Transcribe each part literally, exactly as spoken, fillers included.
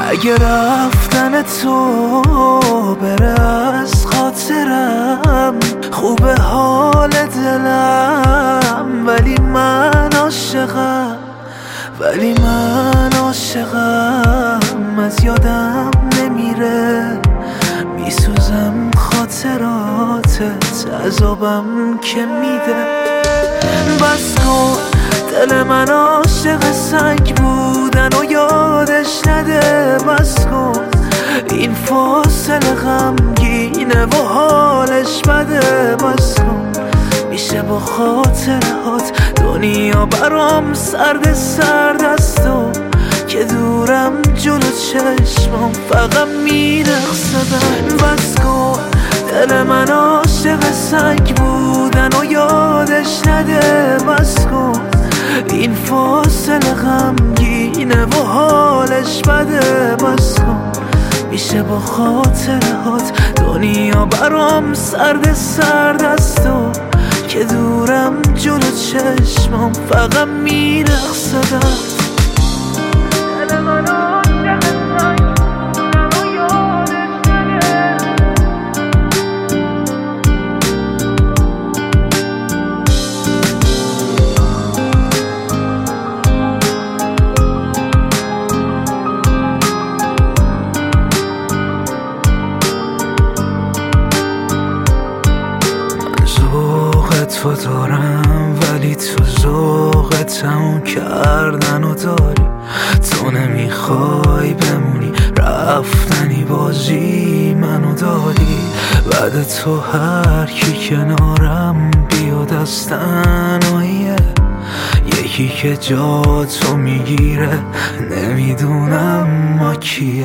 اگه رفتن تو بره از خاطرم، خوبه حال دلم، ولی من عاشقم، ولی من عاشقم. از یادم نمیره، میسوزم خاطراتت، عذابم که میده. بس کن دل من عاشق سنگ بودن و یادش نده. بس کن این فاصله غمگینه و حالش بده. بس کن میشه با خاطرات دنیا برام سرد سرد است و که دورم جلو چشمم فقط میرقصدم. بس کن دل من عاشق سنگ بودن و یادش نده. بس کن این فاصله غمگینه و حالش بده. بس کن میشه با خاطرات دنیا برام سرد سرد است و که دورم جلو چشمم فقط میرقصدم. دل من عاشق سنگ بودن و یادش نده. تو دارم ولی تو ذوق تموم کردن و داری. تو نمیخوای بمونی، رفتنی بازی منو داری. بعد تو هر کی کنارم بیاد از تنهاییه، یکی که جا تو میگیره نمیدونم ما کیه.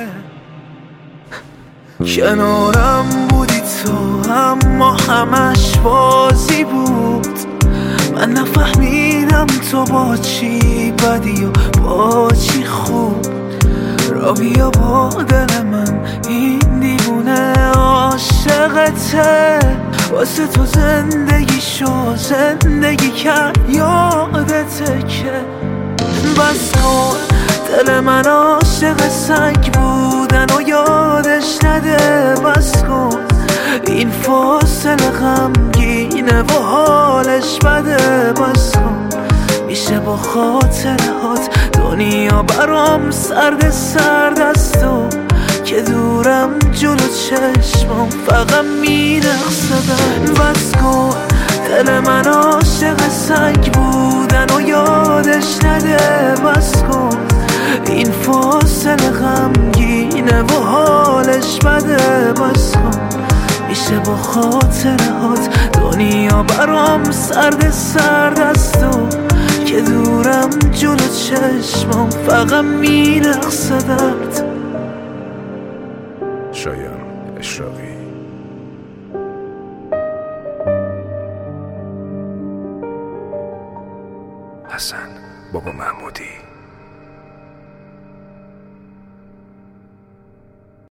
کنارم بودی تو اما همش بازی بود. من نفهمیدم تو با چی بدی و با چی خوب. را بیا با دل من این دیوونه عاشقته. واسه تو زندگی شو زندگی کرد یادته که. بس کن دل من عاشق سنگ بودن و یادش نده. بس کن این فاصله غمگینه و حالش بده. بس کن میشه با خاطرات دنیا برام سرد سرد است و که دورم جلو چشمم فقط میرقصدم. بس کن دل من عاشق سنگ بودن و یادش نده. بس کن این فاصله غمگینه و حالش بده. بس کن میشه با خاطرات دنیا برام سرد سرد است و که دورم جلو چشمم فقط میرقصدت. شایان اشراقی. حسن بابا محمودی.